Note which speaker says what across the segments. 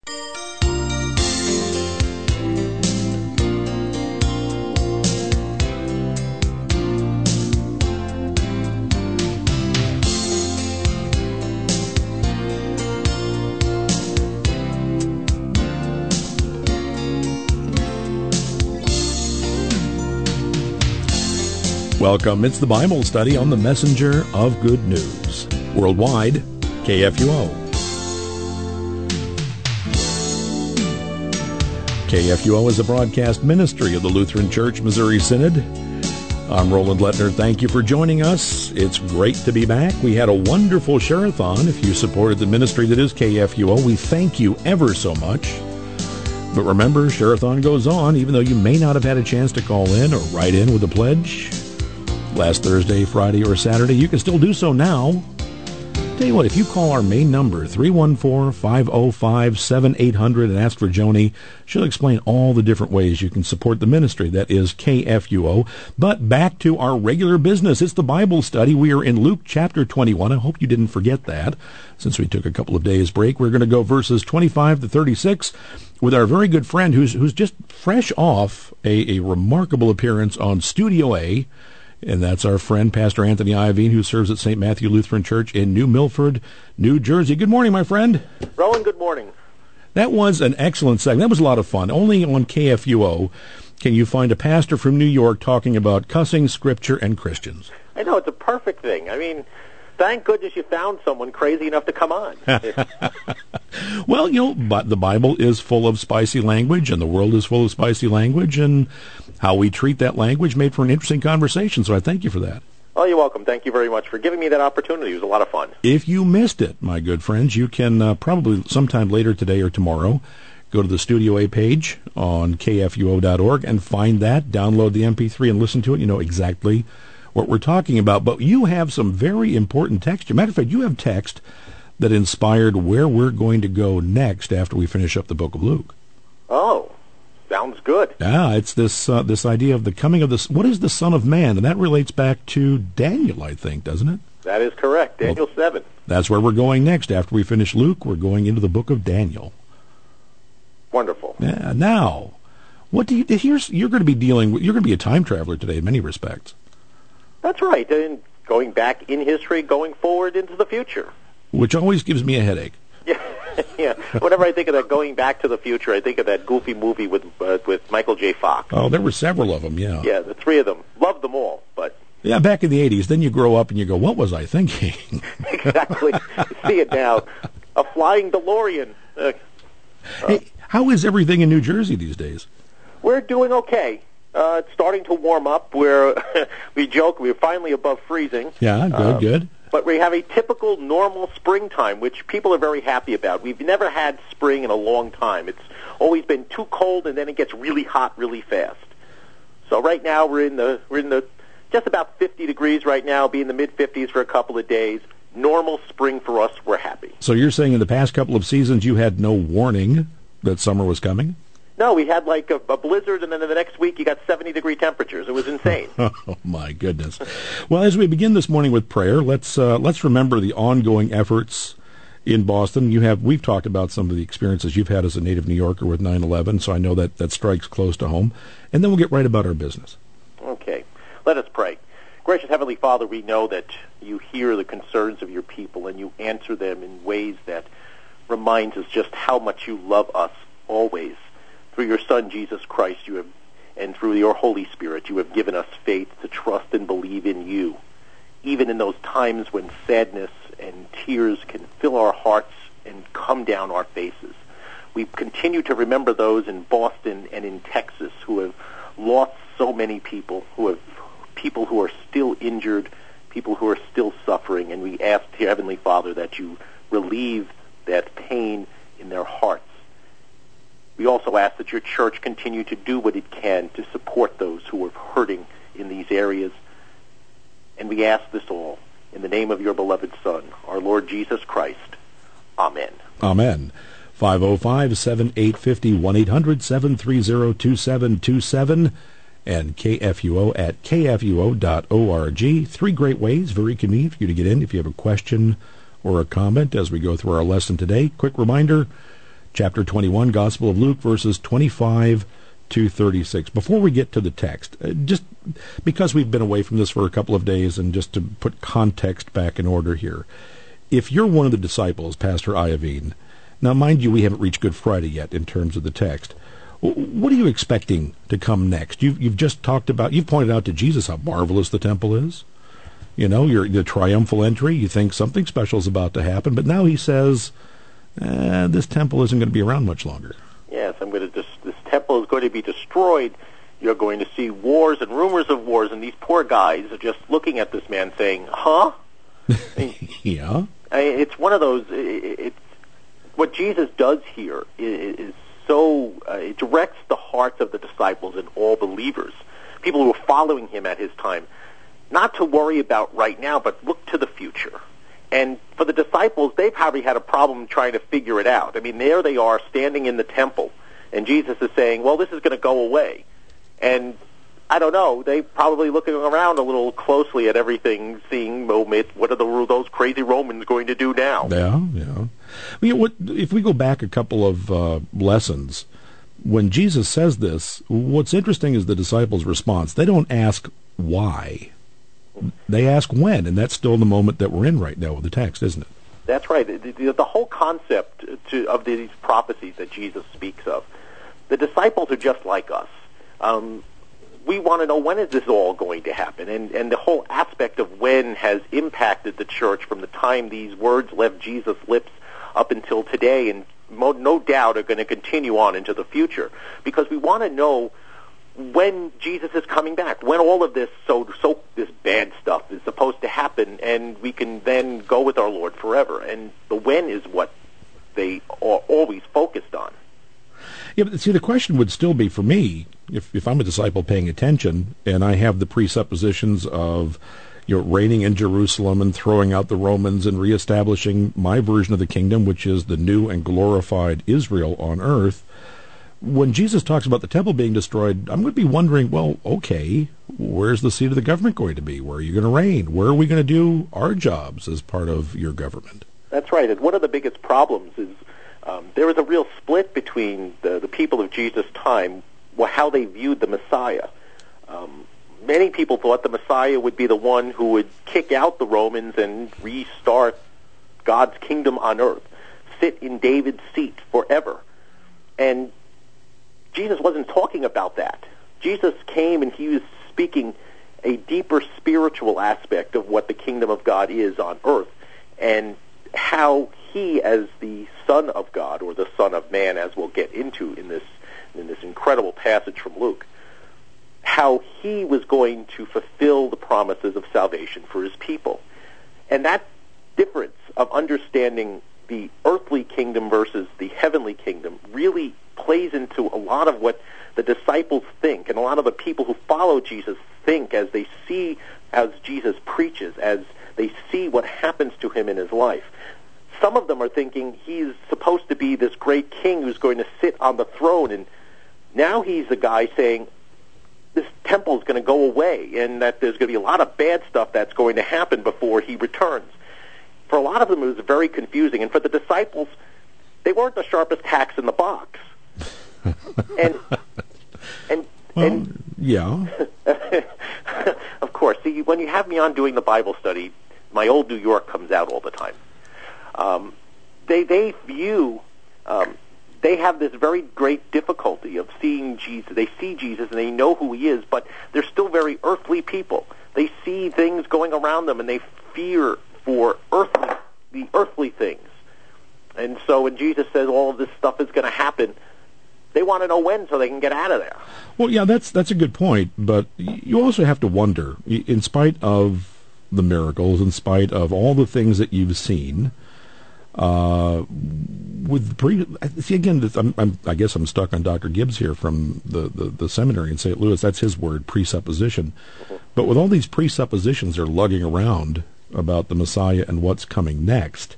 Speaker 1: Welcome. It's the Bible study on the Messenger of Good News. Worldwide, KFUO. KFUO is a broadcast ministry of the Lutheran Church Missouri Synod. I'm Roland Lettner. Thank you for joining us. It's great to be back. We had a wonderful share-a-thon. If you supported the ministry that is KFUO, we thank you ever so much. But remember, share-a-thon goes on, even though you may not have had a chance to call in or write in with a pledge last Thursday, Friday, or Saturday. You can still do so now. Tell you what, if you call our main number, 314-505-7800, and ask for Joni, she'll explain all the different ways you can support the ministry. That is KFUO. But back to our regular business. It's the Bible study. We are in Luke chapter 21. I hope you didn't forget that. Since we took a couple of days break, we're going to go verses 25 to 36 with our very good friend who's just fresh off a remarkable appearance on Studio A. And that's our friend, Pastor Anthony Iovine, who serves at St. Matthew Lutheran Church in New Milford, New Jersey. Good morning, my friend.
Speaker 2: Rowan, good morning.
Speaker 1: That was an excellent segment. That was a lot of fun. Only on KFUO can you find a pastor from New York talking about cussing, Scripture, and Christians.
Speaker 2: I know, it's a perfect thing. I mean, thank goodness you found someone crazy enough to come on.
Speaker 1: Well, but the Bible is full of spicy language, and the world is full of spicy language, and how we treat that language made for an interesting conversation, so I thank you for that.
Speaker 2: Oh, you're welcome. Thank you very much for giving me that opportunity. It was a lot of fun.
Speaker 1: If you missed it, my good friends, you can probably sometime later today or tomorrow go to the Studio A page on kfuo.org and find that, download the MP3 and listen to it. You know exactly what we're talking about. But you have some very important text. Matter of fact, you have text that inspired where we're going to go next after we finish up the book of Luke.
Speaker 2: Oh, sounds good.
Speaker 1: Yeah, it's this idea of the coming of what is the Son of Man? And that relates back to Daniel, I think, doesn't it?
Speaker 2: That is correct, Daniel 7.
Speaker 1: That's where we're going next. After we finish Luke, we're going into the book of Daniel.
Speaker 2: Wonderful.
Speaker 1: Yeah, now, what do you're going to be dealing with, you're going to be a time traveler today in many respects.
Speaker 2: That's right, and going back in history, going forward into the future.
Speaker 1: Which always gives me a headache.
Speaker 2: Yeah. Whenever I think of that going back to the future, I think of that goofy movie with Michael J. Fox.
Speaker 1: Oh, there were several of them, yeah.
Speaker 2: Yeah, the three of them. Loved them all, but...
Speaker 1: Yeah, back in the 80s. Then you grow up and you go, what was I thinking?
Speaker 2: Exactly. See it now. A flying DeLorean.
Speaker 1: Hey, how is everything in New Jersey these days?
Speaker 2: We're doing okay. It's starting to warm up. We joke we're finally above freezing.
Speaker 1: Yeah, good.
Speaker 2: But we have a typical normal springtime, which people are very happy about. We've never had spring in a long time. It's always been too cold, and then it gets really hot really fast. So right now we're in the just about 50 degrees right now, be in the mid-50s for a couple of days. Normal spring for us, we're happy.
Speaker 1: So you're saying in the past couple of seasons you had no warning that summer was coming?
Speaker 2: No, we had like a blizzard, and then the next week you got 70-degree temperatures. It was insane.
Speaker 1: Oh, my goodness. Well, as we begin this morning with prayer, let's remember the ongoing efforts in Boston. We've talked about some of the experiences you've had as a native New Yorker with 9/11, so I know that strikes close to home. And then we'll get right about our business.
Speaker 2: Okay. Let us pray. Gracious Heavenly Father, we know that you hear the concerns of your people, and you answer them in ways that reminds us just how much you love us always. Through your Son, Jesus Christ, and through your Holy Spirit, you have given us faith to trust and believe in you, even in those times when sadness and tears can fill our hearts and come down our faces. We continue to remember those in Boston and in Texas who have lost so many people, people who are still injured, people who are still suffering, and we ask, dear Heavenly Father, that you relieve that pain in their hearts. We also ask that your church continue to do what it can to support those who are hurting in these areas. And we ask this all in the name of your beloved Son, our Lord Jesus Christ. Amen.
Speaker 1: Amen. 505-7850, 1-800-730-2727, and KFUO at kfuo.org. Three great ways, very convenient for you to get in if you have a question or a comment as we go through our lesson today. Quick reminder, chapter 21, Gospel of Luke, verses 25 to 36. Before we get to the text, just because we've been away from this for a couple of days and just to put context back in order here, if you're one of the disciples, Pastor Iovine, now mind you, we haven't reached Good Friday yet in terms of the text. What are you expecting to come next? You've just talked about, you've pointed out to Jesus how marvelous the temple is. You know, the triumphal entry, you think something special is about to happen, but now he says, this temple isn't going to be around much longer.
Speaker 2: Yes, this temple is going to be destroyed. You're going to see wars and rumors of wars, and these poor guys are just looking at this man saying, huh?
Speaker 1: Yeah.
Speaker 2: It's one of those, what Jesus does here is so, it directs the hearts of the disciples and all believers, people who are following him at his time, not to worry about right now, but look to the future. And for the disciples, they've probably had a problem trying to figure it out. I mean, there they are standing in the temple, and Jesus is saying, well, this is going to go away. And I don't know, they probably looking around a little closely at everything, seeing, what are those crazy Romans going to do now?
Speaker 1: Yeah. If we go back a couple of lessons, when Jesus says this, what's interesting is the disciples' response. They don't ask why. They ask when, and that's still the moment that we're in right now with the text, isn't it?
Speaker 2: That's right. The whole concept of these prophecies that Jesus speaks of, the disciples are just like us. We want to know, when is this all going to happen? And the whole aspect of when has impacted the church from the time these words left Jesus' lips up until today, and no doubt are going to continue on into the future, because we want to know when Jesus is coming back, when all of this this bad stuff is supposed to happen, and we can then go with our Lord forever. And the when is what they are always focused on.
Speaker 1: Yeah, but see, the question would still be for me, if I'm a disciple paying attention, and I have the presuppositions of reigning in Jerusalem and throwing out the Romans and reestablishing my version of the kingdom, which is the new and glorified Israel on earth. When Jesus talks about the temple being destroyed, I'm going to be wondering, well, okay, where's the seat of the government going to be? Where are you going to reign? Where are we going to do our jobs as part of your government?
Speaker 2: That's right. And one of the biggest problems is there was a real split between the people of Jesus' time, how they viewed the Messiah. Many people thought the Messiah would be the one who would kick out the Romans and restart God's kingdom on earth, sit in David's seat forever. And Jesus wasn't talking about that. Jesus came and he was speaking a deeper spiritual aspect of what the kingdom of God is on earth, and how he, as the Son of God, or the Son of Man, as we'll get into in this incredible passage from Luke, how he was going to fulfill the promises of salvation for his people. And that difference of understanding the earthly kingdom versus the heavenly kingdom really plays into a lot of what the disciples think, and a lot of the people who follow Jesus think as they see, as Jesus preaches, as they see what happens to him in his life. Some of them are thinking he's supposed to be this great king who's going to sit on the throne, and now he's the guy saying this temple is going to go away, and that there's going to be a lot of bad stuff that's going to happen before he returns. For a lot of them, it was very confusing, and for the disciples, they weren't the sharpest tacks in the box.
Speaker 1: Yeah.
Speaker 2: Of course. See, when you have me on doing the Bible study, my old New York comes out all the time. They view, they have this very great difficulty of seeing Jesus. They see Jesus and they know who he is, but they're still very earthly people. They see things going around them and they fear for the earthly things. And so when Jesus says all of this stuff is going to happen, they want to know when so they can get out of there.
Speaker 1: Well, yeah, that's a good point, but you also have to wonder, in spite of the miracles, in spite of all the things that you've seen, see again, I guess I'm stuck on Dr. Gibbs here from the seminary in St. Louis. That's his word, presupposition. Mm-hmm. But with all these presuppositions they're lugging around about the Messiah and what's coming next,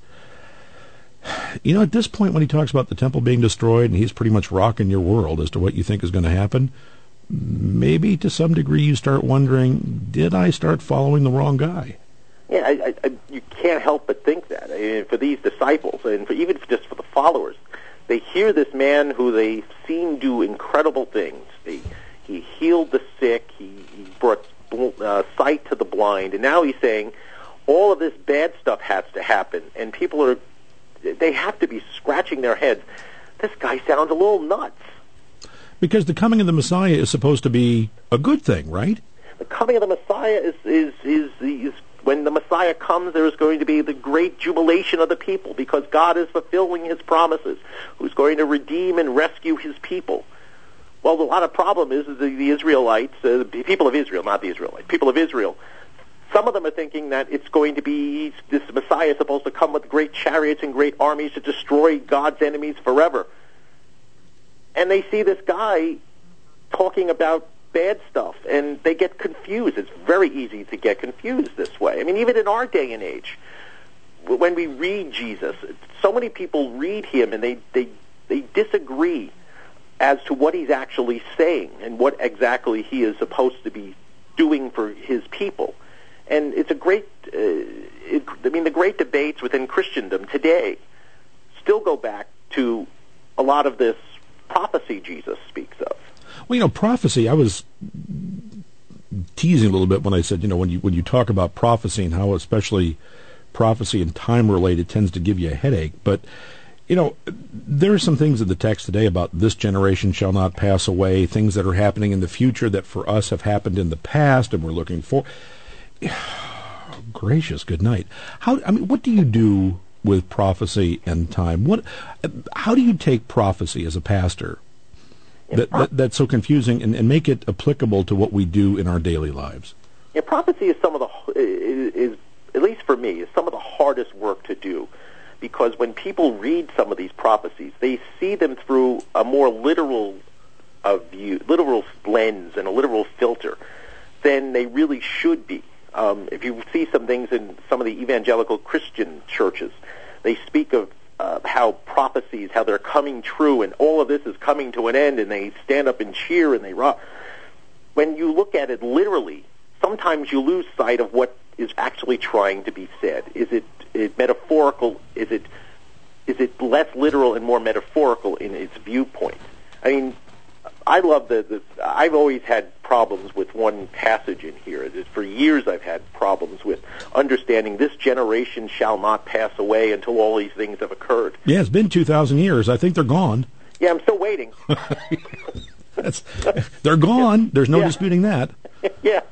Speaker 1: at this point when he talks about the temple being destroyed and he's pretty much rocking your world as to what you think is going to happen, maybe to some degree you start wondering, did I start following the wrong guy?
Speaker 2: Yeah, you can't help but think that. For these disciples, and even just for the followers, They hear this man who they've seen do incredible things. He healed the sick. He brought sight to the blind. And now he's saying all of this bad stuff has to happen. And people they have to be scratching their heads. This guy sounds a little nuts.
Speaker 1: Because the coming of the Messiah is supposed to be a good thing, right?
Speaker 2: The coming of the Messiah is when the Messiah comes, there is going to be the great jubilation of the people because God is fulfilling his promises, who's going to redeem and rescue his people. Well, a lot of problem is the Israelites, the people of Israel, not the Israelites, people of Israel. Some of them are thinking that it's going to be, this Messiah is supposed to come with great chariots and great armies to destroy God's enemies forever. And they see this guy talking about bad stuff, and they get confused. It's very easy to get confused this way. I mean, even in our day and age, when we read Jesus, so many people read him, and they disagree as to what he's actually saying and what exactly he is supposed to be doing for his people. And it's a great, the great debates within Christendom today still go back to a lot of this prophecy Jesus speaks of.
Speaker 1: Well, prophecy, I was teasing a little bit when I said, when you talk about prophecy and how especially prophecy and time-related tends to give you a headache. But, there are some things in the text today about this generation shall not pass away, things that are happening in the future that for us have happened in the past and we're looking for. Gracious, good night. What do you do with prophecy and time? How do you take prophecy as a pastor that's so confusing and make it applicable to what we do in our daily lives?
Speaker 2: Yeah, prophecy is is at least for me, is some of the hardest work to do, because when people read some of these prophecies, they see them through a more literal literal lens and a literal filter than they really should be. If you see some things in some of the evangelical Christian churches, they speak of how prophecies, how they're coming true, and all of this is coming to an end, and they stand up and cheer, and they rock. When you look at it literally, sometimes you lose sight of what is actually trying to be said. Is it metaphorical? Is it less literal and more metaphorical in its viewpoint? I mean, I love I've always had problems with one passage in here. For years I've had problems with understanding this generation shall not pass away until all these things have occurred.
Speaker 1: Yeah, it's been 2,000 years. I think they're gone.
Speaker 2: Yeah, I'm still waiting.
Speaker 1: They're gone. There's no disputing that.
Speaker 2: Yeah.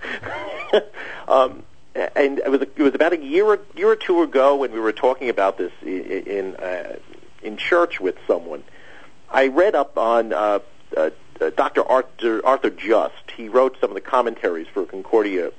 Speaker 2: And it was about a year or two ago when we were talking about this in church with someone. I read up on Dr. Arthur Just. He wrote some of the commentaries for Concordia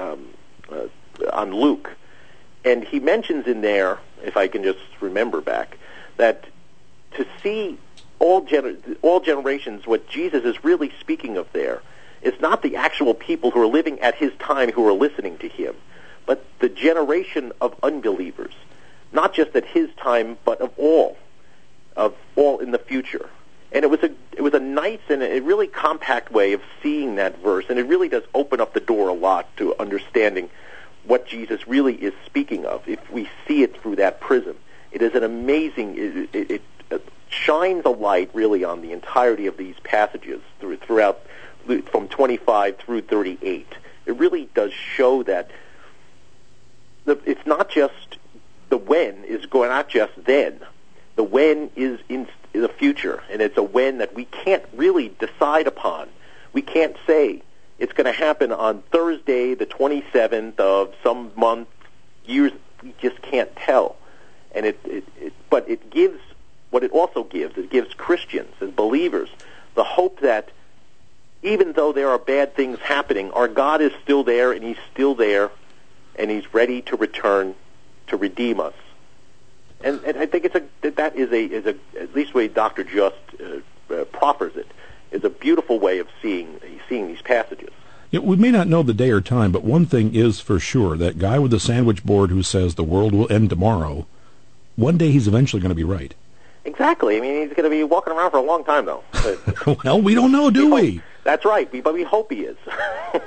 Speaker 2: on Luke, and he mentions in there, if I can just remember back, that to see all generations, what Jesus is really speaking of there is not the actual people who are living at his time who are listening to him, but the generation of unbelievers, not just at his time, but of all in the future. And it was a nice and a really compact way of seeing that verse, and it really does open up the door a lot to understanding what Jesus really is speaking of if we see it through that prism. It is an amazing, it shines a light really on the entirety of these passages throughout from 25 through 38. It really does show that it's not just the when is going, not just then. The when is in the future, and it's a when that we can't really decide upon. We can't say it's going to happen on Thursday, the 27th of some month, years. We just can't tell. And but it gives, what it also gives, it gives Christians and believers the hope that even though there are bad things happening, our God is still there, and he's still there, and he's ready to return to redeem us. And I think that is at least the way Dr. Just proffers it, is a beautiful way of seeing these passages.
Speaker 1: Yeah, we may not know the day or time, but one thing is for sure, that guy with the sandwich board who says the world will end tomorrow, one day he's eventually going to be right.
Speaker 2: Exactly. I mean, he's going to be walking around for a long time, though.
Speaker 1: Well, we don't know, do we?
Speaker 2: That's right, but we hope he is.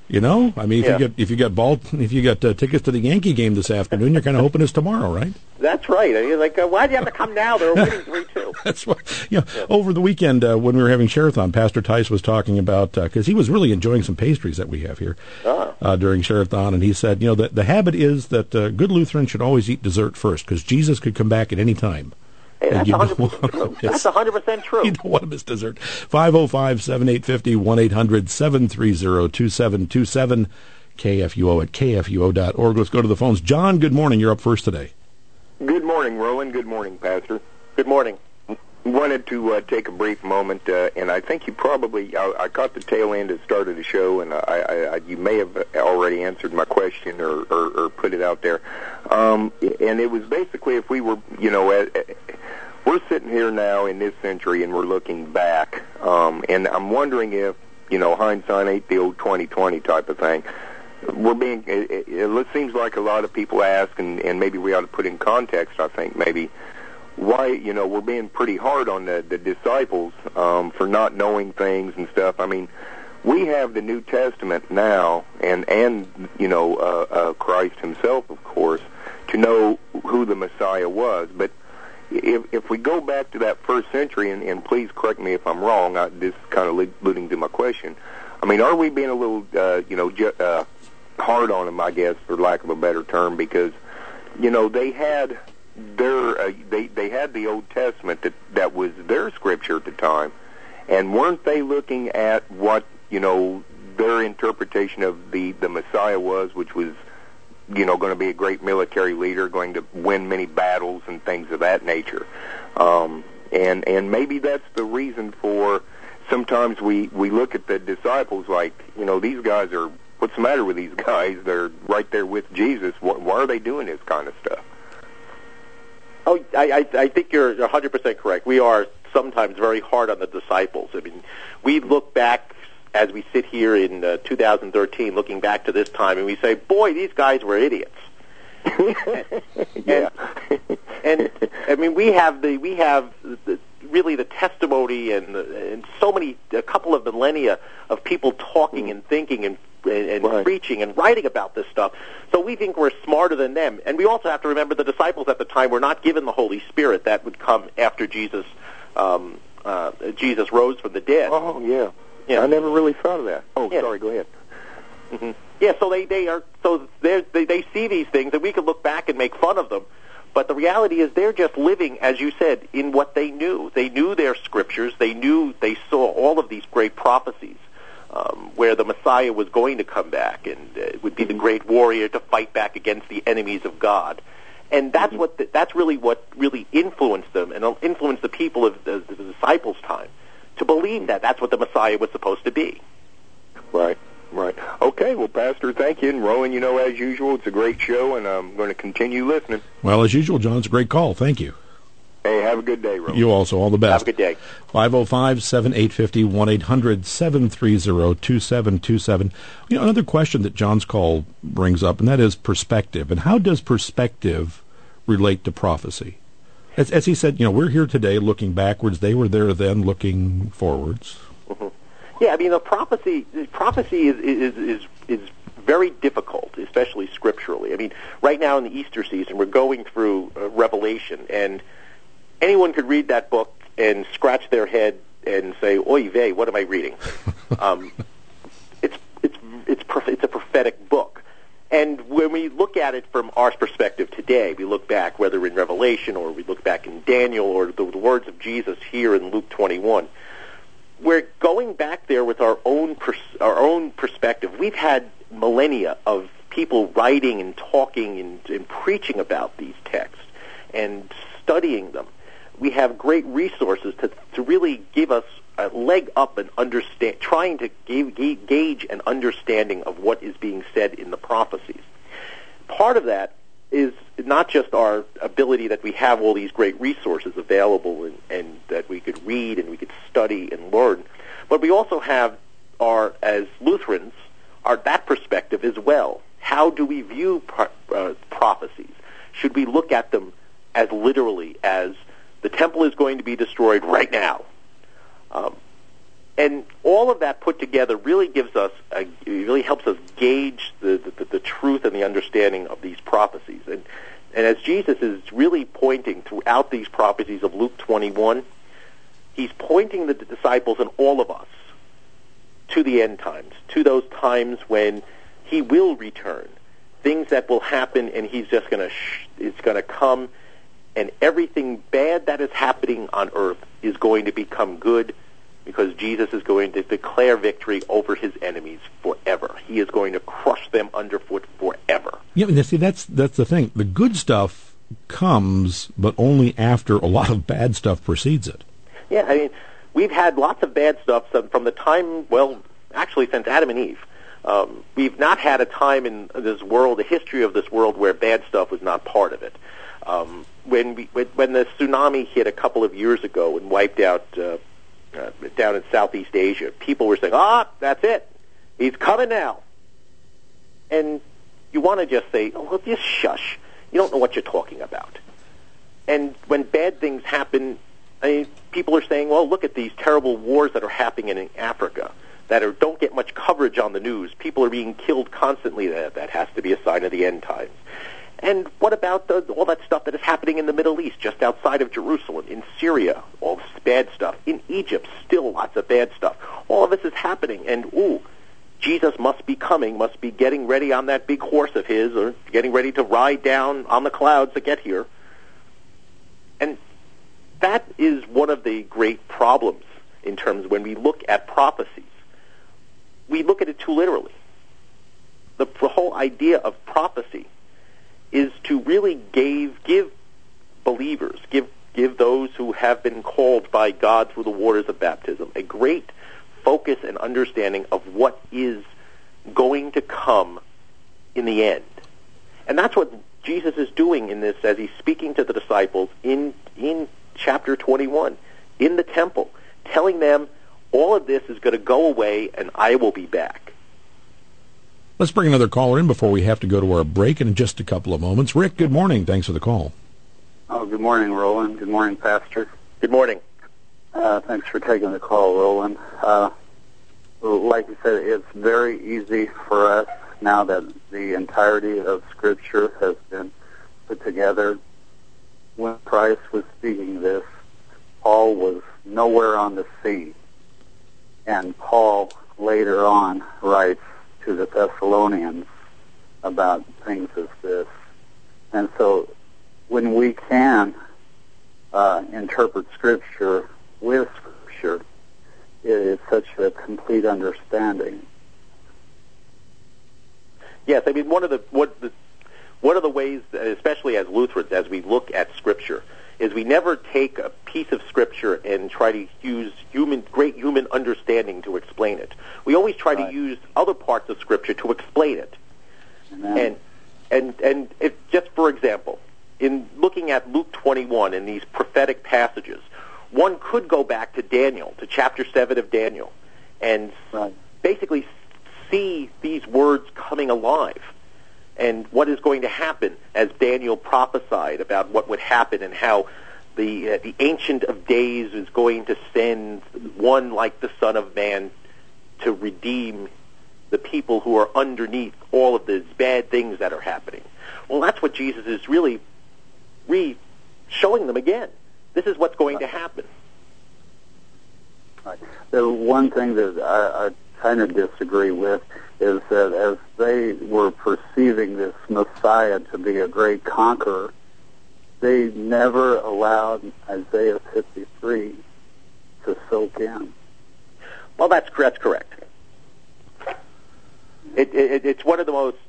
Speaker 1: You know, I mean, if you got tickets to the Yankee game this afternoon, you're kind of hoping it's tomorrow, right?
Speaker 2: That's right. I mean, like, why do you have to come now? They're winning 3-2.
Speaker 1: That's what. Over the weekend when we were having Share-a-thon, Pastor Tice was talking about because he was really enjoying some pastries that we have here during Share-a-thon, and he said, that the habit is that good Lutherans should always eat dessert first because Jesus could come back at any time.
Speaker 2: Hey, that's 100% true. That's 100% true.
Speaker 1: You don't want to miss dessert. 505-7850, 1-800-730-2727, KFUO at KFUO.org. Let's go to the phones. John, good morning. You're up first today.
Speaker 3: Good morning, Roland. Good morning, Pastor.
Speaker 2: Good morning.
Speaker 3: Wanted to take a brief moment, and I think you probably, I caught the tail end at the start of the show, and you may have already answered my question or put it out there. And it was basically if we were, we're sitting here now in this century and we're looking back, and I'm wondering if, hindsight ain't the old 20/20 type of thing. It seems like a lot of people ask, and maybe we ought to put in context, I think, maybe, why, we're being pretty hard on the disciples for not knowing things and stuff. I mean, we have the New Testament now, and Christ himself, of course, to know who the Messiah was. But if we go back to that first century, and please correct me if I'm wrong, this is kind of alluding to my question. I mean, are we being a little, hard on them, I guess, for lack of a better term, because, they had they had the Old Testament that was their scripture at the time, and weren't they looking at what, their interpretation of the Messiah was, which was, going to be a great military leader, going to win many battles and things of that nature. And maybe that's the reason for sometimes we look at the disciples like, these guys are, what's the matter with these guys? They're right there with Jesus. Why are they doing this kind of stuff?
Speaker 2: Oh, I think you're 100% correct. We are sometimes very hard on the disciples. I mean, we look back as we sit here in 2013, looking back to this time, and we say, boy, these guys were idiots.
Speaker 3: Yeah.
Speaker 2: And I mean, we have really the testimony and so many, a couple of millennia of people talking and thinking and right. preaching and writing about this stuff. So we think we're smarter than them. And we also have to remember the disciples at the time were not given the Holy Spirit. That would come after Jesus rose from the dead.
Speaker 3: Oh, yeah. I never really thought of that. Oh, yeah. Sorry, go ahead.
Speaker 2: Mm-hmm. Yeah, so they see these things, and we can look back and make fun of them. But the reality is they're just living, as you said, in what they knew. They knew their scriptures. They saw all of these great prophecies where the Messiah was going to come back and would be the great warrior to fight back against the enemies of God. And that's that's really what really influenced them and influenced the people of the disciples' time to believe that that's what the Messiah was supposed to be.
Speaker 3: Right. Okay, well, Pastor, thank you. And Rowan, as usual, it's a great show, and I'm going to continue listening.
Speaker 1: Well, as usual, John, it's a great call. Thank you.
Speaker 3: Hey, have a good day, Rowan.
Speaker 1: You also. All the best.
Speaker 2: Have a good day.
Speaker 1: 505-7850, 1-800-730-2727. Another question that John's call brings up, and that is perspective. And how does perspective relate to prophecy? As he said, we're here today looking backwards. They were there then looking forwards.
Speaker 2: Mm-hmm. Yeah, I mean, the prophecy is very difficult, especially scripturally. I mean, right now in the Easter season, we're going through Revelation, and anyone could read that book and scratch their head and say, "Oy vey, what am I reading?" It's a prophetic book. And when we look at it from our perspective today, we look back, whether in Revelation or we look back in Daniel or the words of Jesus here in Luke 21, we're going back there with our own perspective. We've had millennia of people writing and talking and preaching about these texts and studying them. We have great resources to really give us a leg up and trying to gauge an understanding of what is being said in the prophecies. Part of that is not just our ability that we have all these great resources available and that we could read and we could study and learn, but we also have as Lutherans, that perspective as well. How do we view prophecies? Should we look at them as literally as the temple is going to be destroyed right now? And all of that put together really really helps us gauge the truth and the understanding of these prophecies. And as Jesus is really pointing throughout these prophecies of Luke 21, he's pointing the disciples and all of us to the end times, to those times when he will return, things that will happen, and he's just it's going to come, and everything bad that is happening on earth is going to become good, because Jesus is going to declare victory over his enemies forever. He is going to crush them underfoot forever.
Speaker 1: Yeah, see, that's the thing. The good stuff comes, but only after a lot of bad stuff precedes it.
Speaker 2: Yeah, I mean, we've had lots of bad stuff from the time, well, actually since Adam and Eve. We've not had a time in this world, the history of this world, where bad stuff was not part of it. When the tsunami hit a couple of years ago and wiped out down in Southeast Asia, people were saying, that's it. He's coming now. And you want to just say, well, just shush. You don't know what you're talking about. And when bad things happen, people are saying, well, look at these terrible wars that are happening in Africa that don't get much coverage on the news. People are being killed constantly. That has to be a sign of the end times. And what about all that stuff that is happening in the Middle East, just outside of Jerusalem, in Syria, all this bad stuff, in Egypt, still lots of bad stuff. All of this is happening, and Jesus must be coming, must be getting ready on that big horse of his, or getting ready to ride down on the clouds to get here. And that is one of the great problems in terms of when we look at prophecies. We look at it too literally. The whole idea of prophecy is to really give believers, give those who have been called by God through the waters of baptism, a great focus and understanding of what is going to come in the end. And that's what Jesus is doing in this as he's speaking to the disciples in chapter 21, in the temple, telling them all of this is going to go away and I will be back.
Speaker 1: Let's bring another caller in before we have to go to our break in just a couple of moments. Rick, good morning. Thanks for the call.
Speaker 4: Oh, good morning, Roland. Good morning, Pastor.
Speaker 2: Good morning.
Speaker 4: Thanks for taking the call, Roland. Like you said, it's very easy for us now that the entirety of Scripture has been put together. When Christ was speaking this, Paul was nowhere on the scene. And Paul later on writes to the Thessalonians about things as this. And so when we can interpret Scripture with Scripture, it is such a complete understanding.
Speaker 2: Yes, I mean one of the ways, especially as Lutherans, as we look at Scripture, is we never take a piece of Scripture and try to use great human understanding to explain it. We always try to use other parts of Scripture to explain it. Amen. And if, just for example, in looking at Luke 21 and these prophetic passages, one could go back to Daniel, to chapter 7 of Daniel, and basically see these words coming alive and what is going to happen as Daniel prophesied about what would happen and how the Ancient of Days is going to send one like the Son of Man to redeem the people who are underneath all of these bad things that are happening. Well, that's what Jesus is really showing them again. This is what's going to happen.
Speaker 4: Right. The one thing that I kind of disagree with is that as they were perceiving this Messiah to be a great conqueror, they never allowed Isaiah 53 to soak in.
Speaker 2: Well, that's correct. It's one of the most...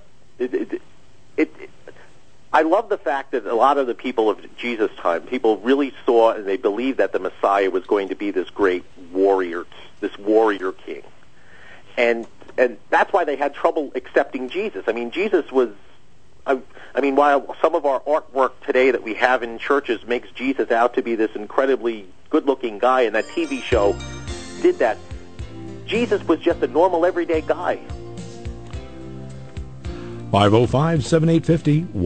Speaker 2: I love the fact that a lot of the people of Jesus' time, people really saw and they believed that the Messiah was going to be this great warrior, this warrior king. And that's why they had trouble accepting Jesus. I mean, Jesus was... I mean, while some of our artwork today that we have in churches makes Jesus out to be this incredibly good-looking guy, and that TV show did that, Jesus was just a normal, everyday guy.
Speaker 1: 505-7850,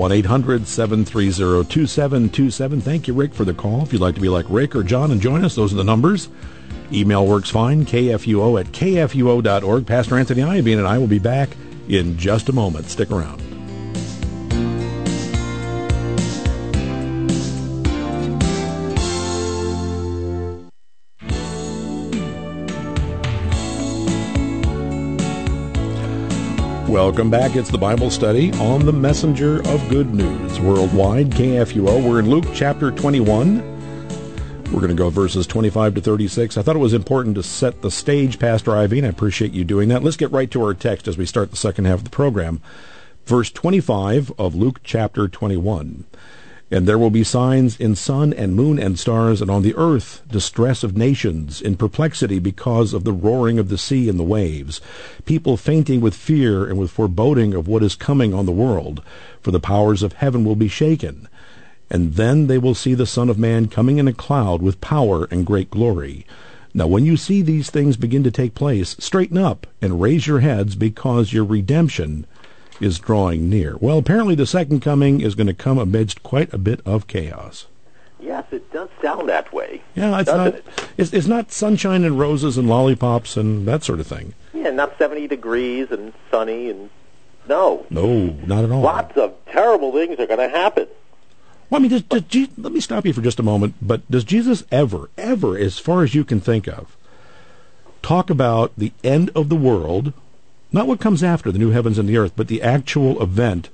Speaker 1: 1-800-730-2727. Thank you, Rick, for the call. If you'd like to be like Rick or John and join us, those are the numbers. Email works fine, kfuo at kfuo.org. Pastor Anthony Iovine and I will be back in just a moment. Stick around. Welcome back. It's the Bible study on the Messenger of Good News Worldwide, KFUO. We're in Luke chapter 21. We're going to go verses 25 to 36. I thought it was important to set the stage, Pastor Iovine. I appreciate you doing that. Let's get right to our text as we start the second half of the program. Verse 25 of Luke chapter 21. And there will be signs in sun and moon and stars, and on the earth distress of nations, in perplexity because of the roaring of the sea and the waves, people fainting with fear and with foreboding of what is coming on the world, for the powers of heaven will be shaken. And then they will see the Son of Man coming in a cloud with power and great glory. Now when you see these things begin to take place, straighten up and raise your heads, because your redemption is drawing near. Well, apparently the second coming is going to come amidst quite a bit of chaos.
Speaker 2: Yes, it does sound that way.
Speaker 1: Yeah, it's not sunshine and roses and lollipops and that sort of thing.
Speaker 2: Yeah, not 70 degrees and sunny and no,
Speaker 1: not at all.
Speaker 2: Lots of terrible things are going to happen.
Speaker 1: Well, I mean, let me stop you for just a moment. But does Jesus ever, as far as you can think of, talk about the end of the world? Not what comes after, the new heavens and the earth, but the actual event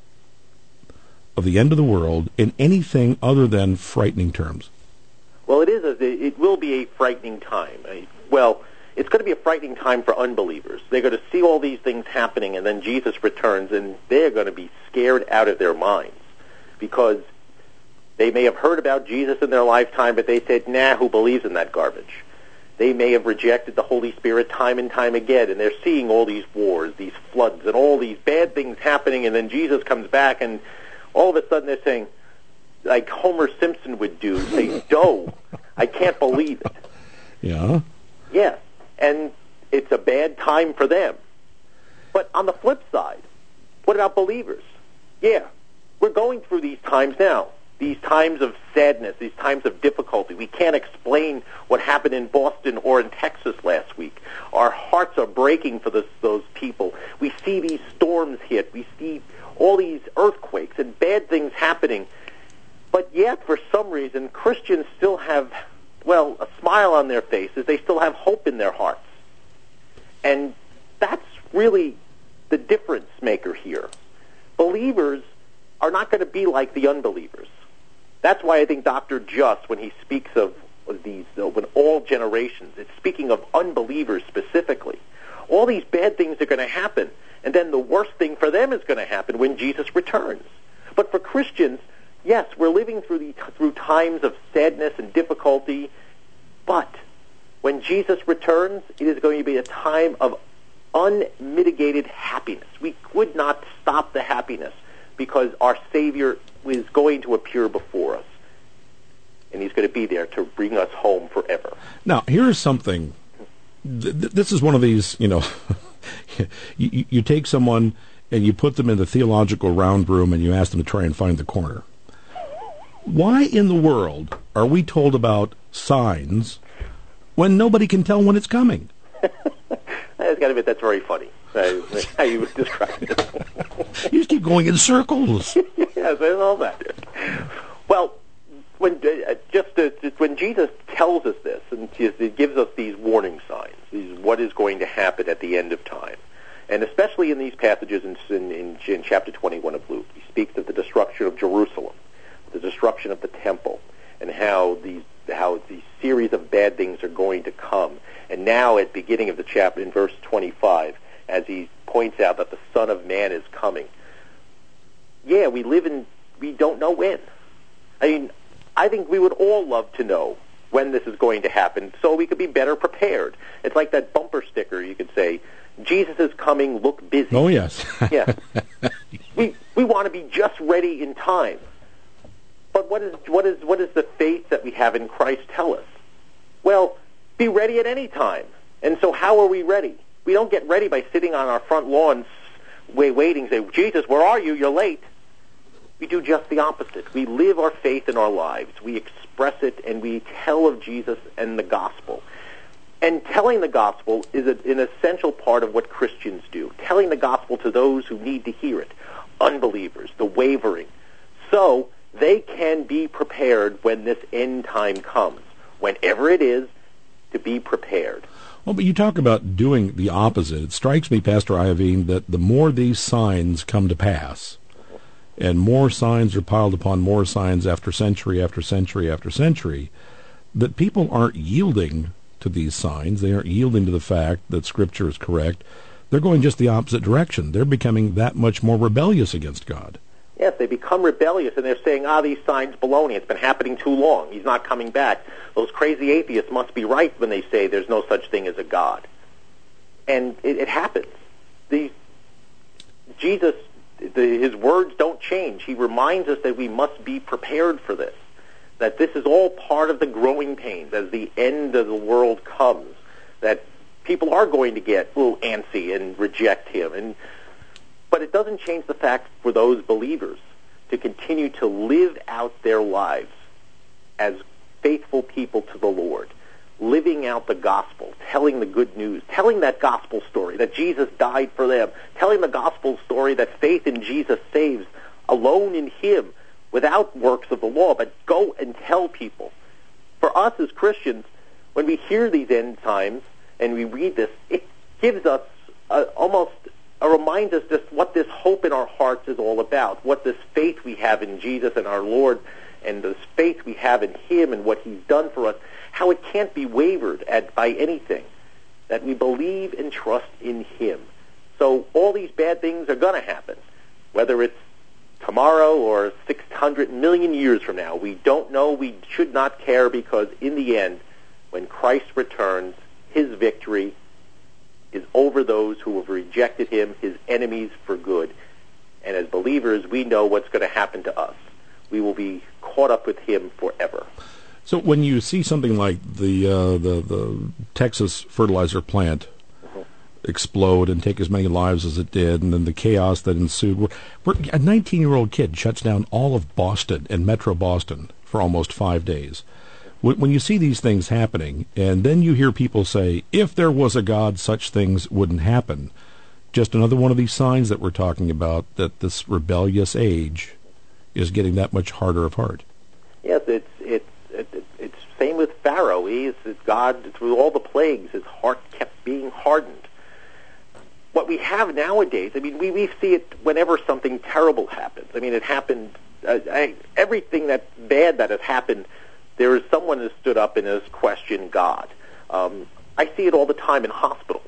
Speaker 1: of the end of the world in anything other than frightening terms?
Speaker 2: Well, it will be a frightening time. It's going to be a frightening time for unbelievers. They're going to see all these things happening, and then Jesus returns, and they're going to be scared out of their minds, because they may have heard about Jesus in their lifetime, but they said, nah, who believes in that garbage? They may have rejected the Holy Spirit time and time again, and they're seeing all these wars, these floods, and all these bad things happening, and then Jesus comes back, and all of a sudden they're saying, like Homer Simpson would do, say, "Doe, I can't believe it."
Speaker 1: Yeah.
Speaker 2: Yeah, and it's a bad time for them. But on the flip side, what about believers? Yeah, we're going through these times now. These times of sadness, these times of difficulty. We can't explain what happened in Boston or in Texas last week. Our hearts are breaking for those people. We see these storms hit. We see all these earthquakes and bad things happening. But yet, for some reason, Christians still have, a smile on their faces. They still have hope in their hearts. And that's really the difference maker here. Believers are not going to be like the unbelievers. That's why I think Dr. Just, when he speaks of these, when all generations, it's speaking of unbelievers specifically. All these bad things are going to happen, and then the worst thing for them is going to happen when Jesus returns. But for Christians, yes, we're living through times of sadness and difficulty, but when Jesus returns, it is going to be a time of unmitigated happiness. We could not stop the happiness, because our Savior is going to appear before us, and he's going to be there to bring us home forever.
Speaker 1: Now, here's something. This is one of these, you take someone and you put them in the theological round room and you ask them to try and find the corner. Why in the world are we told about signs when nobody can tell when it's coming?
Speaker 2: I've got to admit, that's very funny. How you would describe it.
Speaker 1: You just keep going in circles.
Speaker 2: Yes, I know that. Well, when Jesus tells us this, and he gives us these warning signs, what is going to happen at the end of time, and especially in these passages in chapter 21 of Luke, he speaks of the destruction of Jerusalem, the destruction of the temple, and how these series of bad things are going to come. And now, at the beginning of the chapter, in verse 25, as he points out that the Son of Man is coming. Yeah, we don't know when. I mean, I think we would all love to know when this is going to happen so we could be better prepared. It's like that bumper sticker. You could say, "Jesus is coming, look busy."
Speaker 1: Oh, yes.
Speaker 2: Yeah. We want to be just ready in time. But what is the faith that we have in Christ tell us? Well, be ready at any time. And so how are we ready? We don't get ready by sitting on our front lawns waiting, say, "Jesus, where are you? You're late." We do just the opposite. We live our faith in our lives. We express it, and we tell of Jesus and the gospel. And telling the gospel is an essential part of what Christians do. Telling the gospel to those who need to hear it, unbelievers, the wavering, so they can be prepared when this end time comes. Whenever it is, to be prepared.
Speaker 1: Well, but you talk about doing the opposite. It strikes me, Pastor Iovine, that the more these signs come to pass, and more signs are piled upon more signs after century after century after century, that people aren't yielding to these signs. They aren't yielding to the fact that Scripture is correct. They're going just the opposite direction. They're becoming that much more rebellious against God.
Speaker 2: Yes, they become rebellious, and they're saying, these signs baloney. It's been happening too long. He's not coming back. Those crazy atheists must be right when they say there's no such thing as a God. And it happens. Jesus, his words don't change. He reminds us that we must be prepared for this, that this is all part of the growing pains as the end of the world comes, that people are going to get a little antsy and reject him. But it doesn't change the fact for those believers to continue to live out their lives as faithful people to the Lord, living out the gospel, telling the good news, telling that gospel story that Jesus died for them, telling the gospel story that faith in Jesus saves alone in him without works of the law, but go and tell people. For us as Christians, when we hear these end times and we read this, it gives us almost reminds us just what this hope in our hearts is all about, what this faith we have in Jesus and our Lord, and this faith we have in him and what he's done for us, how it can't be wavered at by anything, that we believe and trust in him. So all these bad things are going to happen, whether it's tomorrow or 600 million years from now. We don't know. We should not care, because in the end, when Christ returns, his victory is over those who have rejected him, his enemies for good. And as believers, we know what's going to happen to us. We will be caught up with him forever.
Speaker 1: So when you see something like the Texas fertilizer plant explode and take as many lives as it did, and then the chaos that ensued, where a 19-year-old kid shuts down all of Boston and Metro Boston for almost 5 days. When you see these things happening, and then you hear people say, if there was a God, such things wouldn't happen, just another one of these signs that we're talking about, that this rebellious age is getting that much harder of heart.
Speaker 2: Yes, it's same with Pharaoh. God, through all the plagues, his heart kept being hardened. What we have nowadays, we see it whenever something terrible happens. It happened, everything that bad that has happened, there is someone who stood up and has questioned God. I see it all the time in hospitals.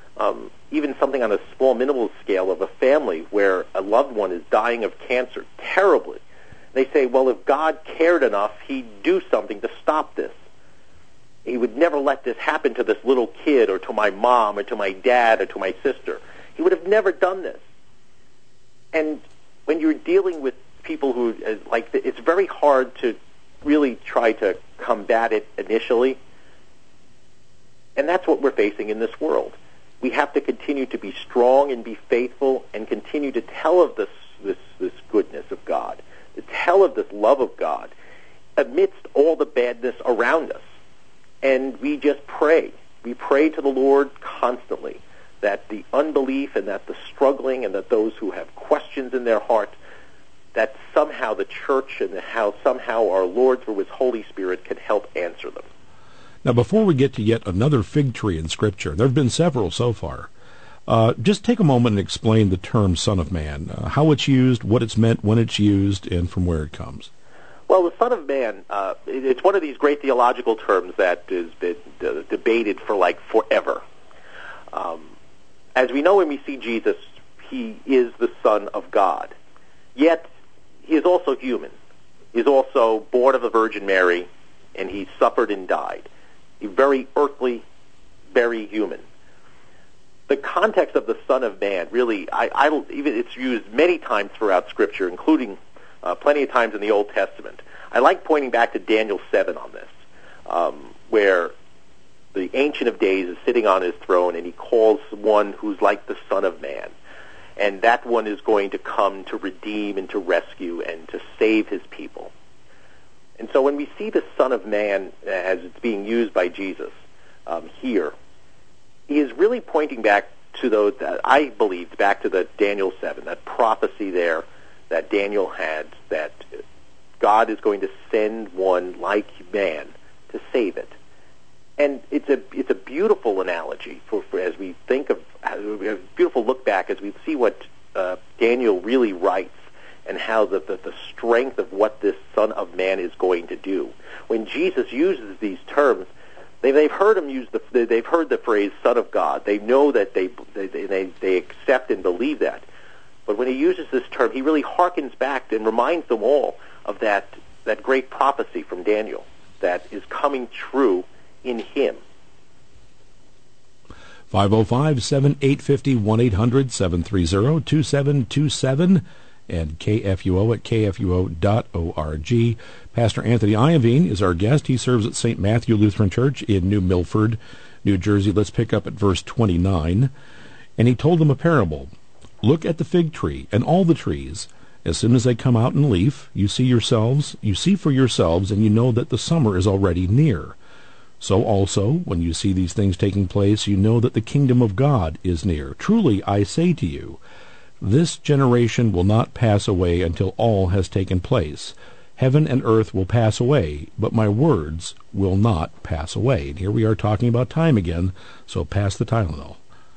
Speaker 2: Even something on a small, minimal scale of a family where a loved one is dying of cancer terribly. They say, well, if God cared enough, he'd do something to stop this. He would never let this happen to this little kid or to my mom or to my dad or to my sister. He would have never done this. And when you're dealing with people who, it's very hard to really try to combat it initially. And that's what we're facing in this world. We have to continue to be strong and be faithful and continue to tell of this goodness of God, to tell of this love of God amidst all the badness around us. And we just pray. We pray to the Lord constantly that the unbelief and that the struggling and that those who have questions in their heart, that somehow the church and how somehow our Lord through his Holy Spirit can help answer them.
Speaker 1: Now, before we get to yet another fig tree in Scripture, there have been several so far, just take a moment and explain the term Son of Man, how it's used, what it's meant when it's used, and from where it comes.
Speaker 2: Well, the Son of Man, it's one of these great theological terms that has been debated for forever. As we know when we see Jesus, he is the Son of God. Yet, he is also human. He is also born of the Virgin Mary, and he suffered and died. He's very earthly, very human. The context of the Son of Man, really, it's used many times throughout Scripture, including plenty of times in the Old Testament. I like pointing back to Daniel 7 on this, where the Ancient of Days is sitting on his throne, and he calls one who's like the Son of Man. And that one is going to come to redeem and to rescue and to save his people. And so when we see the Son of Man as it's being used by Jesus, here, he is really pointing back to those, I believe, back to the Daniel 7, that prophecy there that Daniel had, that God is going to send one like man to save it. And it's a beautiful analogy for as we think of, a beautiful look back as we see what Daniel really writes and how the strength of what this Son of Man is going to do. When Jesus uses these terms, they've heard him use they've heard the phrase Son of God. They know that they accept and believe that. But when he uses this term, he really harkens back and reminds them all of that great prophecy from Daniel that is coming true in him.
Speaker 1: 505-7850, 1-800-730-2727, and KFUO at kfuo.org. Pastor Anthony Iovine is our guest. He serves at St. Matthew Lutheran Church in New Milford, New Jersey. Let's pick up at verse 29. And he told them a parable. Look at the fig tree and all the trees. As soon as they come out in leaf, you see for yourselves, and you know that the summer is already near. So also, when you see these things taking place, you know that the kingdom of God is near. Truly, I say to you, this generation will not pass away until all has taken place. Heaven and earth will pass away, but my words will not pass away. And here we are talking about time again, so pass the Tylenol.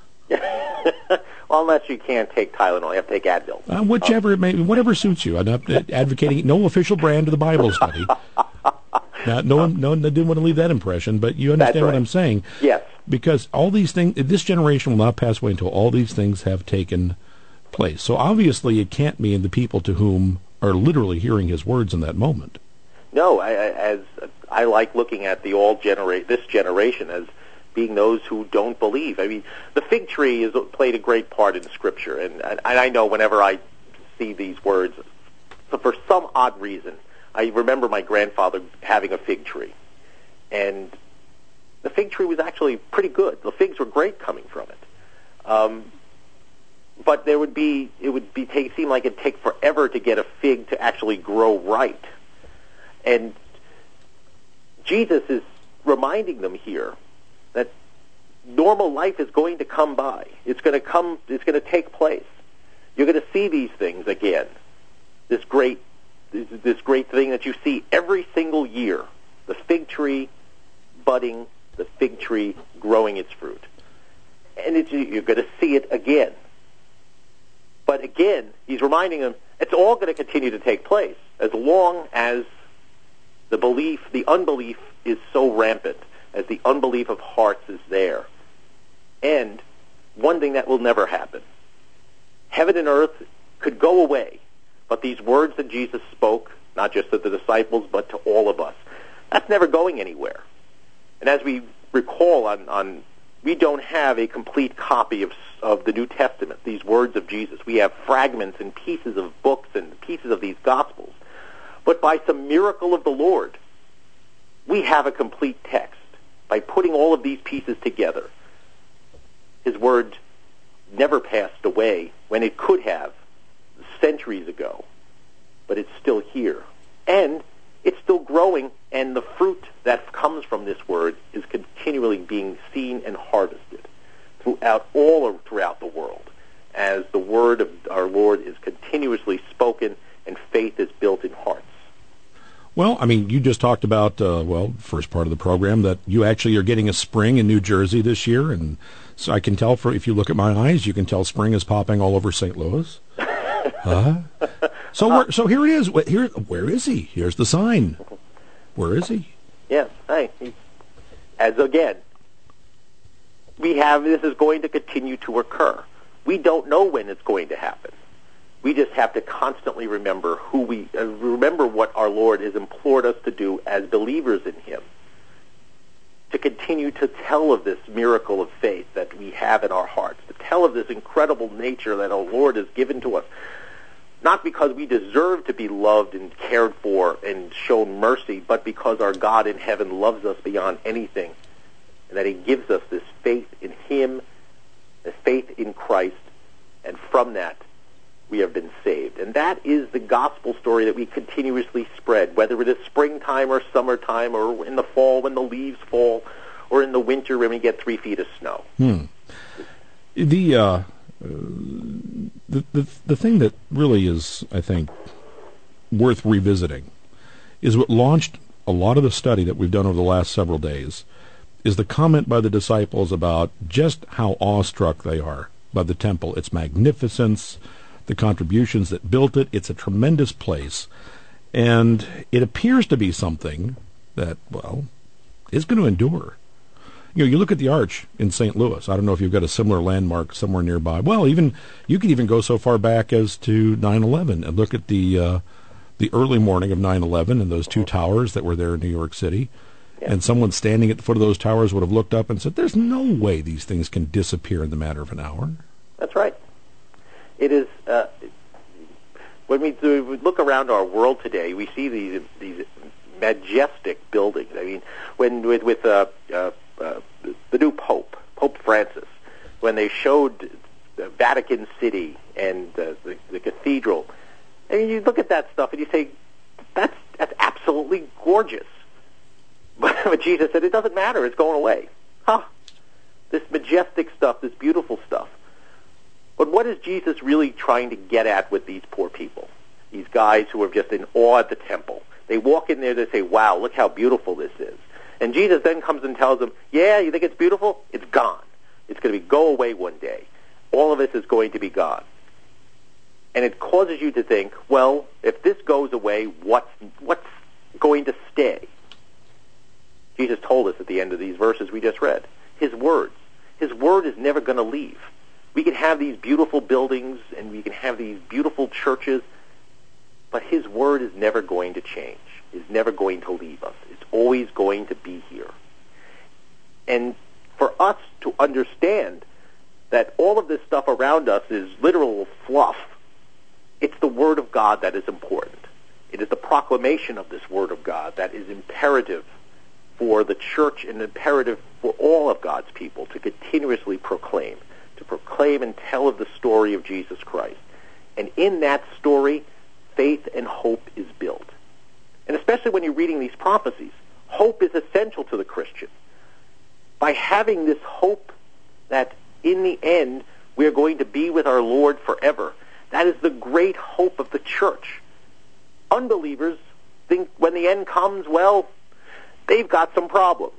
Speaker 2: Well, unless you can't take Tylenol, you have to take Advil.
Speaker 1: Whichever, whatever suits you. I'm not advocating no official brand of the Bible study. No one didn't want to leave that impression, but you understand what I'm saying.
Speaker 2: Yes.
Speaker 1: Because all these things, this generation will not pass away until all these things have taken place. So obviously it can't mean the people to whom are literally hearing his words in that moment.
Speaker 2: No, I like looking at this generation as being those who don't believe. I mean, the fig tree has played a great part in Scripture, and I know whenever I see these words, so for some odd reason, I remember my grandfather having a fig tree, and the fig tree was actually pretty good. The figs were great coming from it. But it would seem like it'd take forever to get a fig to actually grow right. And Jesus is reminding them here that normal life is going to come by. It's going to take place. You're going to see these things again. This great thing that you see every single year, the fig tree budding, the fig tree growing its fruit. And you're going to see it again. But again, he's reminding them, it's all going to continue to take place as long as the unbelief is so rampant, as the unbelief of hearts is there. And one thing that will never happen, heaven and earth could go away, but these words that Jesus spoke, not just to the disciples, but to all of us, that's never going anywhere. And as we recall we don't have a complete copy of the New Testament, these words of Jesus. We have fragments and pieces of books and pieces of these Gospels. But by some miracle of the Lord, we have a complete text. By putting all of these pieces together, his word never passed away when it could have centuries ago, but it's still here. And it's still growing, and the fruit that comes from this word is continually being seen and harvested throughout the world, as the word of our Lord is continuously spoken and faith is built in hearts.
Speaker 1: Well, I mean, you just talked about, first part of the program, that you actually are getting a spring in New Jersey this year, and so I can tell, if you look at my eyes, you can tell spring is popping all over St. Louis. So here it is. Where is he? Here's the sign. Where is he?
Speaker 2: Yes. As again, this is going to continue to occur. We don't know when it's going to happen. We just have to constantly remember remember what our Lord has implored us to do as believers in him, to continue to tell of this miracle of faith that we have in our hearts, to tell of this incredible nature that our Lord has given to us, not because we deserve to be loved and cared for and shown mercy, but because our God in heaven loves us beyond anything, and that he gives us this faith in him, this faith in Christ, and from that we have been saved. And that is the gospel story that we continuously spread, whether it is springtime or summertime or in the fall when the leaves fall, or in the winter when we get 3 feet of snow.
Speaker 1: The thing that really is, I think, worth revisiting is what launched a lot of the study that we've done over the last several days is the comment by the disciples about just how awestruck they are by the temple, its magnificence, the contributions that built it. It's a tremendous place, and it appears to be something that, well, is going to endure. You know, you look at the arch in St. Louis. I don't know if you've got a similar landmark somewhere nearby. Well, even you could even go so far back as to 9/11 and look at the early morning of 9/11 and those two towers that were there in New York City.
Speaker 2: Yeah.
Speaker 1: And someone standing at the foot of those towers would have looked up and said, there's no way these things can disappear in the matter of an hour.
Speaker 2: That's right. It is, when we look around our world today, we see these majestic buildings. I mean, when with the new Pope Francis, when they showed the Vatican City and the cathedral, I mean, you look at that stuff and you say, that's absolutely gorgeous. But Jesus said, it doesn't matter, it's going away. This majestic stuff, this beautiful stuff. But what is Jesus really trying to get at with these poor people? These guys who are just in awe at the temple. They walk in there, they say, wow, look how beautiful this is. And Jesus then comes and tells them, yeah, you think it's beautiful? It's gone. It's going to go away one day. All of this is going to be gone. And it causes you to think, well, if this goes away, what's going to stay? Jesus told us at the end of these verses we just read, His words. His word is never going to leave. We can have these beautiful buildings and we can have these beautiful churches, but His word is never going to change. It's never going to leave us. It's always going to be here. And for us to understand that all of this stuff around us is literal fluff, it's the Word of God that is important. It is the proclamation of this Word of God that is imperative for the church and imperative for all of God's people to continuously proclaim and tell of the story of Jesus Christ. And in that story, faith and hope is built. And especially when you're reading these prophecies, hope is essential to the Christian. By having this hope that in the end we're going to be with our Lord forever, that is the great hope of the church. Unbelievers think when the end comes, well, they've got some problems.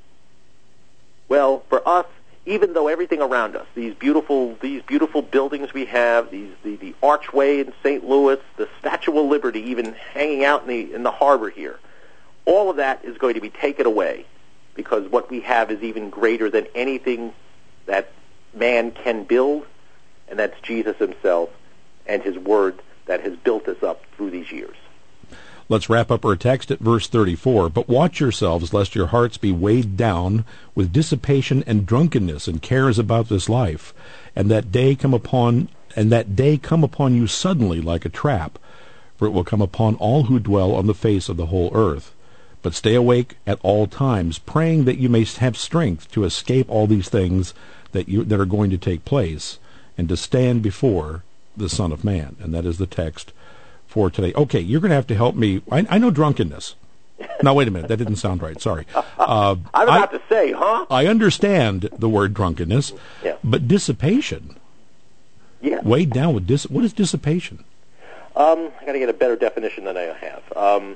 Speaker 2: Well, for us, even though everything around us, these beautiful buildings we have, the archway in St. Louis, the Statue of Liberty even hanging out in the harbor here, all of that is going to be taken away because what we have is even greater than anything that man can build, and that's Jesus Himself and His Word that has built us up through these years.
Speaker 1: Let's wrap up our text at verse 34. But watch yourselves, lest your hearts be weighed down with dissipation and drunkenness and cares about this life, and that day come upon you suddenly like a trap, for it will come upon all who dwell on the face of the whole earth. But stay awake at all times, praying that you may have strength to escape all these things that are going to take place, and to stand before the Son of Man. And that is the text for today. Okay, you're going to have to help me. I know drunkenness. Now, wait a minute. That didn't sound right. Sorry.
Speaker 2: I'm about to say, huh?
Speaker 1: I understand the word drunkenness,
Speaker 2: yeah.
Speaker 1: But dissipation.
Speaker 2: Yeah.
Speaker 1: Weighed down with what is dissipation?
Speaker 2: I got to get a better definition than I have.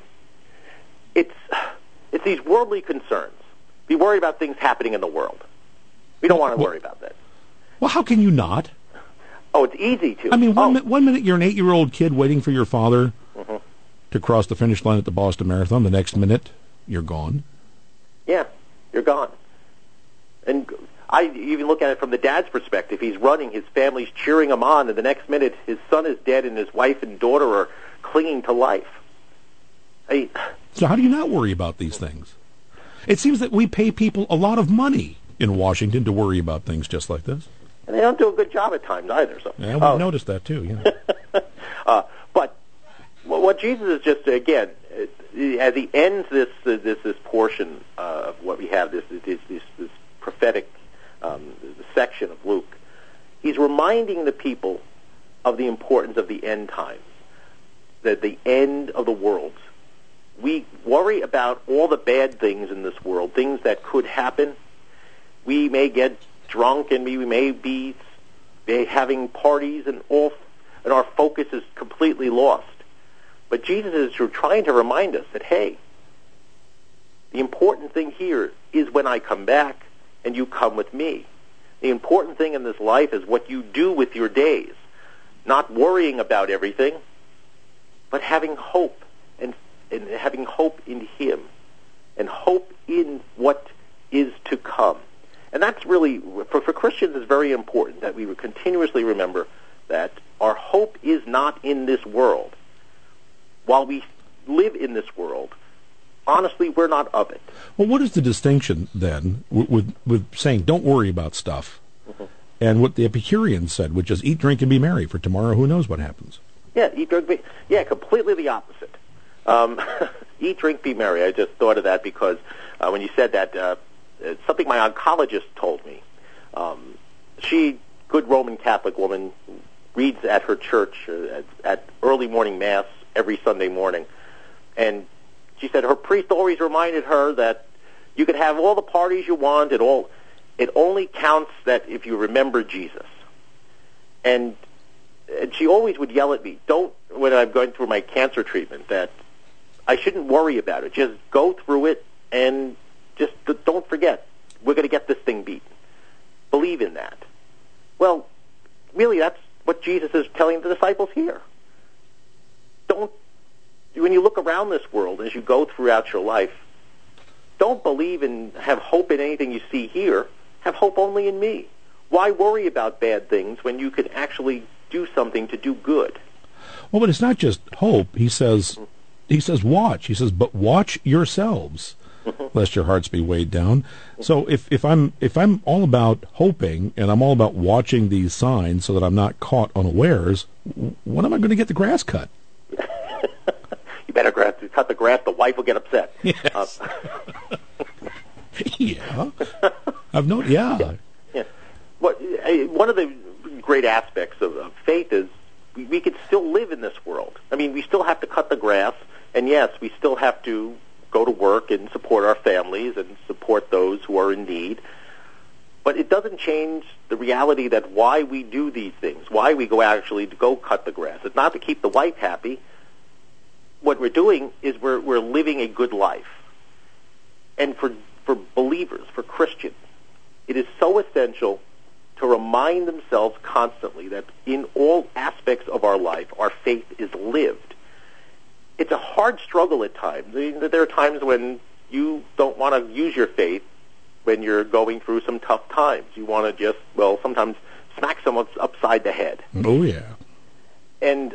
Speaker 2: It's these worldly concerns. Be worried about things happening in the world. We don't want to worry about that.
Speaker 1: Well, how can you not?
Speaker 2: Oh, it's easy to.
Speaker 1: I mean, one minute you're an 8-year-old kid waiting for your father to cross the finish line at the Boston Marathon. The next minute, you're gone.
Speaker 2: Yeah, you're gone. And I even look at it from the dad's perspective. He's running, his family's cheering him on, and the next minute his son is dead and his wife and daughter are clinging to life.
Speaker 1: So how do you not worry about these things? It seems that we pay people a lot of money in Washington to worry about things just like this.
Speaker 2: And they don't do a good job at times either. So.
Speaker 1: Yeah, we've noticed that too. Yeah.
Speaker 2: But what Jesus is just, again, as He ends this portion of what we have, this prophetic section of Luke, He's reminding the people of the importance of the end times, that the end of the world. We worry about all the bad things in this world, things that could happen, We may get drunk, and we may be having parties, and our focus is completely lost. But Jesus is trying to remind us that, hey, the important thing here is when I come back and you come with me. The important thing in this life is what you do with your days, not worrying about everything, but having hope and having hope in Him and hope in what is to come. And that's really, for Christians, it's very important that we would continuously remember that our hope is not in this world. While we live in this world, honestly, we're not of it.
Speaker 1: Well, what is the distinction then with saying don't worry about stuff, and what the Epicureans said, which is eat, drink, and be merry, for tomorrow who knows what happens?
Speaker 2: Yeah, eat, drink, completely the opposite. Eat, drink, be merry. I just thought of that because when you said that, something my oncologist told me. She, good Roman Catholic woman, reads at her church at early morning Mass every Sunday morning. And she said her priest always reminded her that you could have all the parties you want. It only counts that if you remember Jesus. And she always would yell at me, when I'm going through my cancer treatment, that I shouldn't worry about it. Just go through it and just don't forget, we're going to get this thing beaten. Believe in that. Well, really, that's what Jesus is telling the disciples here. When you look around this world, as you go throughout your life, don't believe and have hope in anything you see here. Have hope only in me. Why worry about bad things when you can actually do something to do good?
Speaker 1: Well, but it's not just hope. He says watch. He says, but watch yourselves, lest your hearts be weighed down. So if I'm all about hoping and I'm all about watching these signs so that I'm not caught unawares, when am I going to get the grass cut?
Speaker 2: You better cut the grass. The wife will get upset.
Speaker 1: Yes. Yeah. I've known. Yeah.
Speaker 2: Yeah. One of the great aspects of faith is we could still live in this world. I mean, we still have to cut the grass, and yes, we still have to go to work and support our families and support those who are in need. But it doesn't change the reality that why we do these things, why we go cut the grass. It's not to keep the wife happy. What we're doing is we're living a good life. And for believers, for Christians, it is so essential to remind themselves constantly that in all aspects of our life, our faith is lived. It's a hard struggle at times. I mean, there are times when you don't want to use your faith when you're going through some tough times. You want to just, sometimes smack someone upside the head.
Speaker 1: Oh, yeah.
Speaker 2: And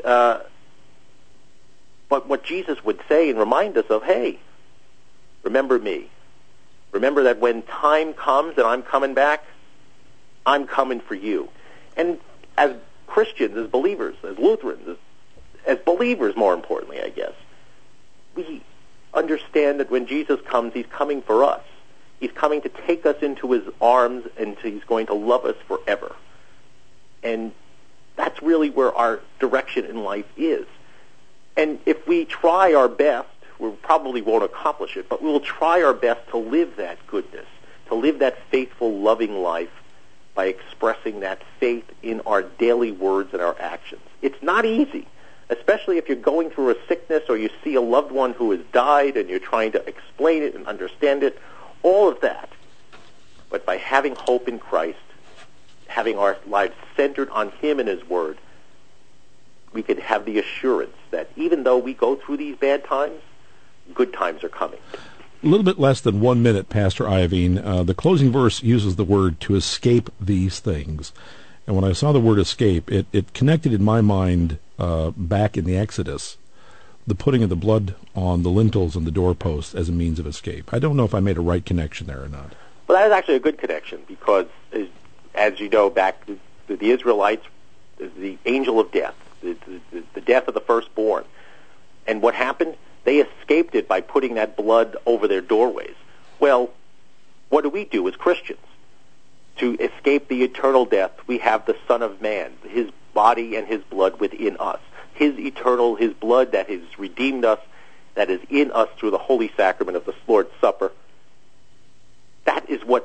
Speaker 2: but what Jesus would say and remind us of, hey, remember me. Remember that when time comes and I'm coming back, I'm coming for you. And as Christians, as believers, as Lutherans, as believers, more importantly, I guess, we understand that when Jesus comes, He's coming for us. He's coming to take us into His arms, and He's going to love us forever. And that's really where our direction in life is. And if we try our best, we probably won't accomplish it, but we will try our best to live that goodness, to live that faithful, loving life by expressing that faith in our daily words and our actions. It's not easy, especially if you're going through a sickness or you see a loved one who has died and you're trying to explain it and understand it, all of that. But by having hope in Christ, having our lives centered on Him and His Word, we could have the assurance that even though we go through these bad times, good times are coming.
Speaker 1: A little bit less than 1 minute, Pastor Iovine. The closing verse uses the word to escape these things. And when I saw the word escape, it connected in my mind back in the Exodus, the putting of the blood on the lintels and the doorposts as a means of escape. I don't know if I made a right connection there or not.
Speaker 2: Well, that is actually a good connection because, as you know, back to the Israelites, the angel of death, the death of the firstborn. And what happened? They escaped it by putting that blood over their doorways. Well, what do we do as Christians? To escape the eternal death, we have the Son of Man, His body and His blood within us. His blood that has redeemed us, that is in us through the holy sacrament of the Lord's Supper. That is what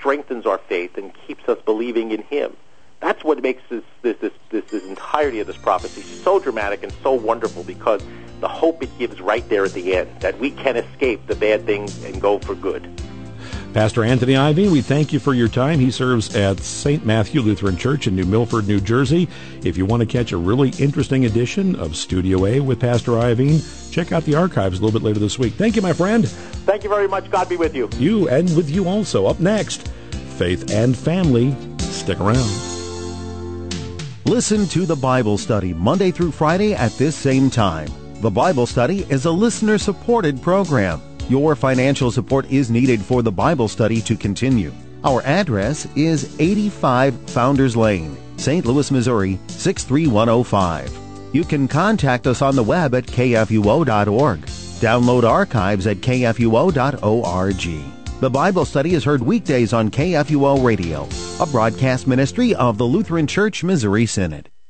Speaker 2: strengthens our faith and keeps us believing in Him. That's what makes this entirety of this prophecy so dramatic and so wonderful, because the hope it gives right there at the end, that we can escape the bad things and go for good.
Speaker 1: Pastor Anthony Ivy, we thank you for your time. He serves at St. Matthew Lutheran Church in New Milford, New Jersey. If you want to catch a really interesting edition of Studio A with Pastor Ivy, check out the archives a little bit later this week. Thank you, my friend.
Speaker 2: Thank you very much. God be with you.
Speaker 1: You, and with you also. Up next, Faith and Family. Stick around.
Speaker 5: Listen to the Bible Study Monday through Friday at this same time. The Bible Study is a listener-supported program. Your financial support is needed for the Bible Study to continue. Our address is 85 Founders Lane, St. Louis, Missouri, 63105. You can contact us on the web at kfuo.org. Download archives at kfuo.org. The Bible Study is heard weekdays on KFUO Radio, a broadcast ministry of the Lutheran Church Missouri Synod.